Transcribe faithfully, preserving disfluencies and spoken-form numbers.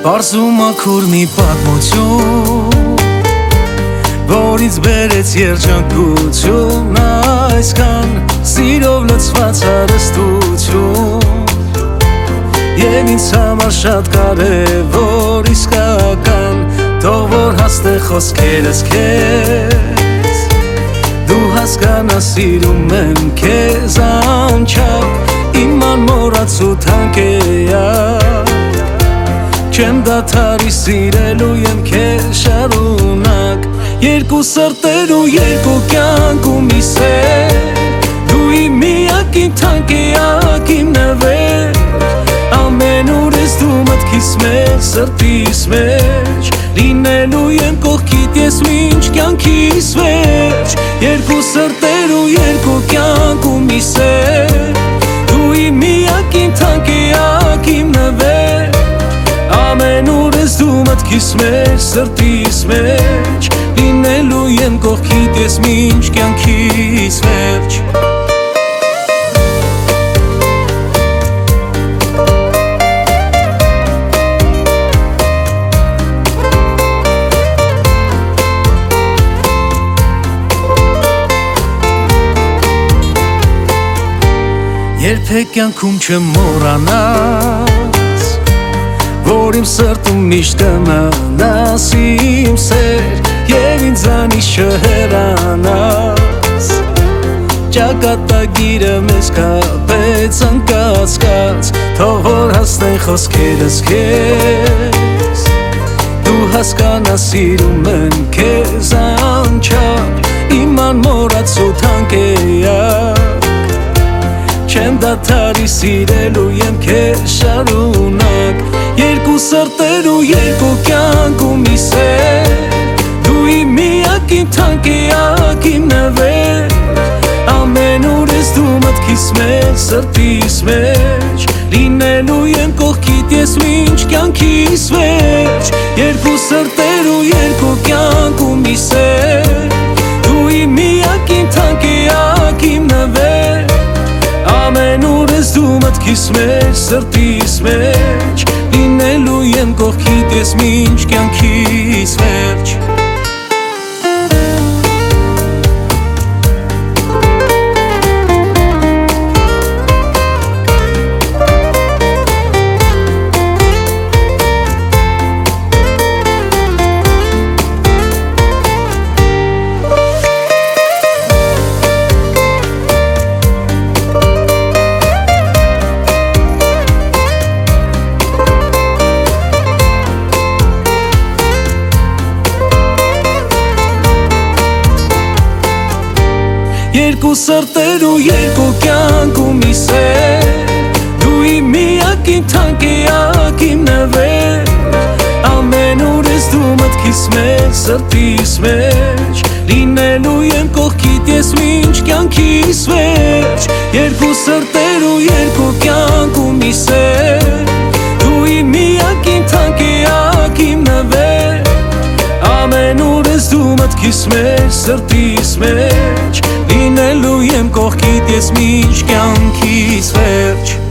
Պարզում աքուր մի պատմություն, որից բերեց երջանկություն, այսքան սիրով լցված հարստություն, և ինձ համար շատ կարևոր իսկական, թող որ հասնե խոսքերս քեզ, դու հասկանաս սիրում եմ քեզ անչափ, իմ անմոռացու թանկեյակ, չեմ դադարի սիրելու եմ քեզ շարունակ, երկու սրտեր ու երկու կյանք ու մի սեր, դու իմ միակին թանկեյակ իմ նվեր, ամենուր ես դու մտքիս մեջ սրտիս մեջ, լինելու եմ կողքիդ ես մինչ կյանքիս վերջ, երկու սրտեր ու երկու կյանք ու մի սեր, դու իմ միակին թանկեյակ իմ նվեր, ամենուր ես դու մտքիս մեջ սրտիս մեջ, լինելու եմ կողքիդ ես մինչ կյանքիս վերջ. Երբեք կյանքում չեմ մոռանաս, որ իմ սրտում միշտ կմնաս իմ սեր, և ինձանից չհեռանաս, ճակատագիրը մեզ կապեց անկասկած, թող որ հասնեն խոսքերս քեզ, դու հասկանաս սիրում եմ քեզ անչափ, իմ անմոռացու թանկեյակ, չեմ դադարի սիրելու եմ քեզ շարունակ, երկու սրտեր ու երկու կյանք ու մի սեր, դու իմ միակին թանկեյակ իմ նվեր, ամենուր ես դու մտքիս մեջ սրտիս մեջ, լինելու եմ կողքիդ ես մինչ կյանքիս վերջ, երկու սրտեր ու երկու կյանք ու մի սեր, դու իմ միակին թանկեյակ իմ նվեր, ամենուր ես դու մտքիս մեջ սրտիս մեջ, լինելու եմ կողքիդ ես մինչ կյանքիս վերջ. Երկու սրտեր ու երկու կյանք ու մի սեր, դու իմ միակին թանկեյակ իմ նվեր, ամենուր ես դու մտքիս մեջ սրտիս մեջ, լինելու եմ կողքիդ ես մինչ կյանքիս վերջ, երկու սրտեր ու երկու կյանք ու մի սեր, դու իմ միակին թանկեյակ իմ նվեր, ամենուր ես դու մտքիս մեջ սրտիս մեջ, լինելու եմ կողքիդ ես մինչ կյանքիս վերջ.